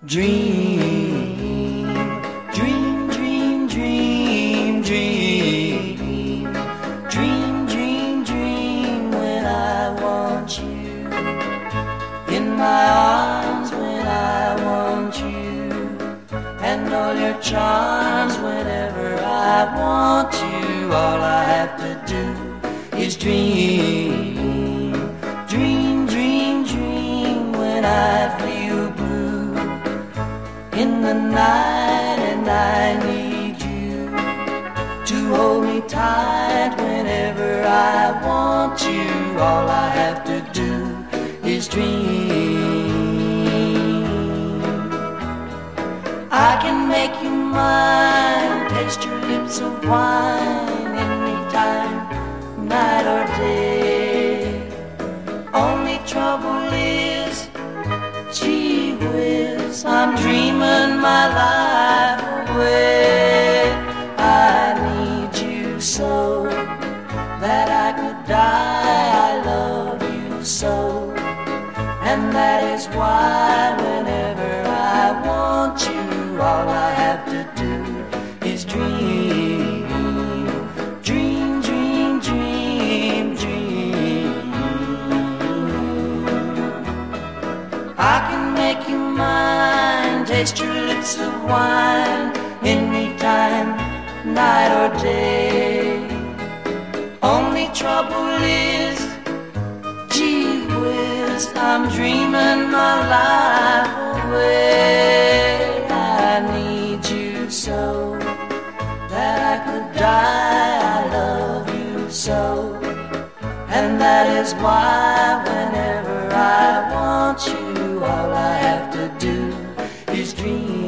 Dream, dream, dream, dream, dream. Dream, dream, dream when I want you. In my arms when I want you. And all your charms whenever I want you. All I have to do is dream. Dream, dream, dream when I feel blue in the night, and I need you to hold me tight whenever I want you. All I have to do is dream. I can make you mine, taste your lips of wine anytime, night or day. Only trouble is, gee whiz, I'm dreaming my life away. I need you so that I could die. I love you so, and that is why whenever I want you, all I have to do is dream. Dream, dream, dream, dream. I can make you mine, taste your lips of wine anytime, night or day. Only trouble is, gee whiz, I'm dreaming my life away. I need you so that I could die. I love you so, and that is why whenever I want you, all I have to do is dream.